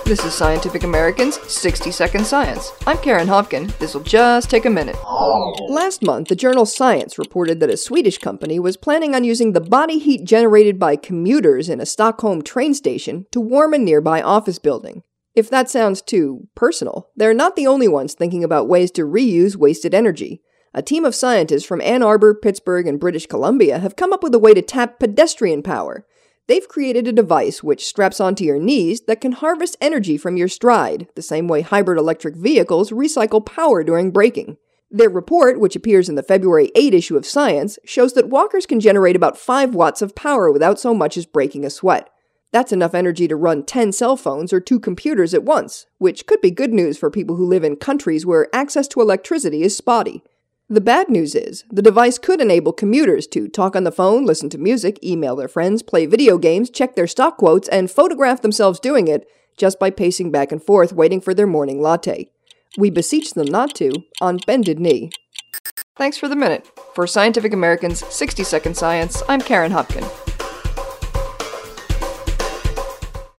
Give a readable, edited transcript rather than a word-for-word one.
This is Scientific American's 60-Second Science. I'm Karen Hopkin. This'll just take a minute. Last month, the journal Science reported that a Swedish company was planning on using the body heat generated by commuters in a Stockholm train station to warm a nearby office building. If that sounds too personal, they're not the only ones thinking about ways to reuse wasted energy. A team of scientists from Ann Arbor, Pittsburgh, and British Columbia have come up with a way to tap pedestrian power. They've created a device which straps onto your knees that can harvest energy from your stride, the same way hybrid electric vehicles recycle power during braking. Their report, which appears in the February 8 issue of Science, shows that walkers can generate about 5 watts of power without so much as breaking a sweat. That's enough energy to run 10 cell phones or 2 computers at once, which could be good news for people who live in countries where access to electricity is spotty. The bad news is, the device could enable commuters to talk on the phone, listen to music, email their friends, play video games, check their stock quotes, and photograph themselves doing it just by pacing back and forth waiting for their morning latte. We beseech them not to, on bended knee. Thanks for the minute. For Scientific American's 60-Second Science, I'm Karen Hopkin.